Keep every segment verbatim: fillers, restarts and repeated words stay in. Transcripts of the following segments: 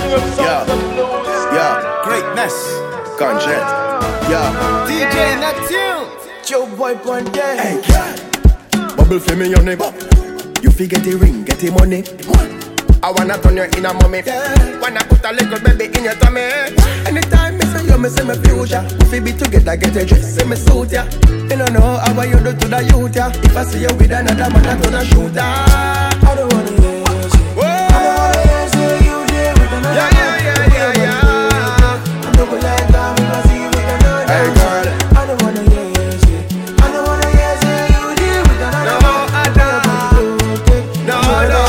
Yeah, yeah, greatness, conscience. Yeah, D J Neptune, Joe Boy Ponte. Hey, girl, bubble for me, your name. You fi get the ring, get the money. I wanna turn you in a mommy. Yeah. Wanna put a little baby in your tummy. Anytime me say you, me say me future. We fi be together, get a dress, say me suit ya. You don't know how you do to the youth ya. If I see you with another man, I turn a shooter. I don't wanna hear you. I don't wanna hear say you there with another yeah, man. Yeah, yeah, yeah, yeah. I don't like that when I see you with another hey, girl. I don't wanna hear you say. I don't wanna hear say you there with another man. No, I don't. No, no.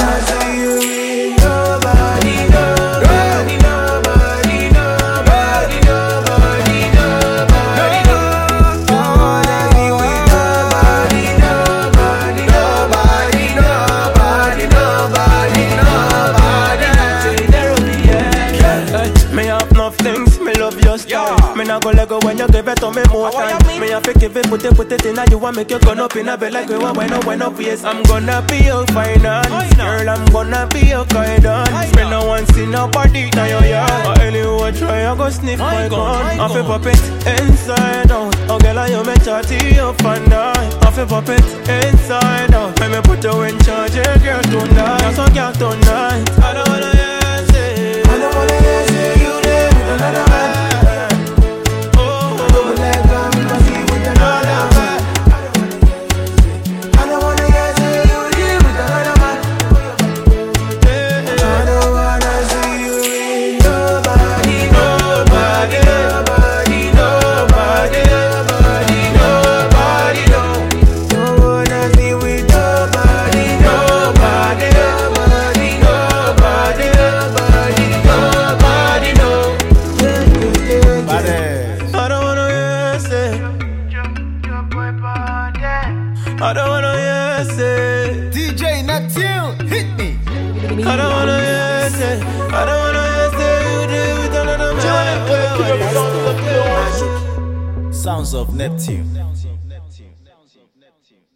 Me nah go let go when you give it to me more time. Me have to give it, put it, put it in, and you want make you gun up in a bed like we want wine up, wine up, yes. I'm gonna be your finance, girl. I'm gonna be your guidance. Me no want see nobody now your yard. Or anyone try, I go sniff my gun. I feel pop it inside out. Oh girl, I you me chatty up and down. I feel pop it inside out. Let me put you in charge, yeah, girl tonight. So girl tonight. I don't wanna hear say, I don't wanna hear say you there with another man. I don't wanna hear say D J Neptune, hit me. I don't wanna hear say I don't wanna hear say you do with another man. Sounds of Neptune.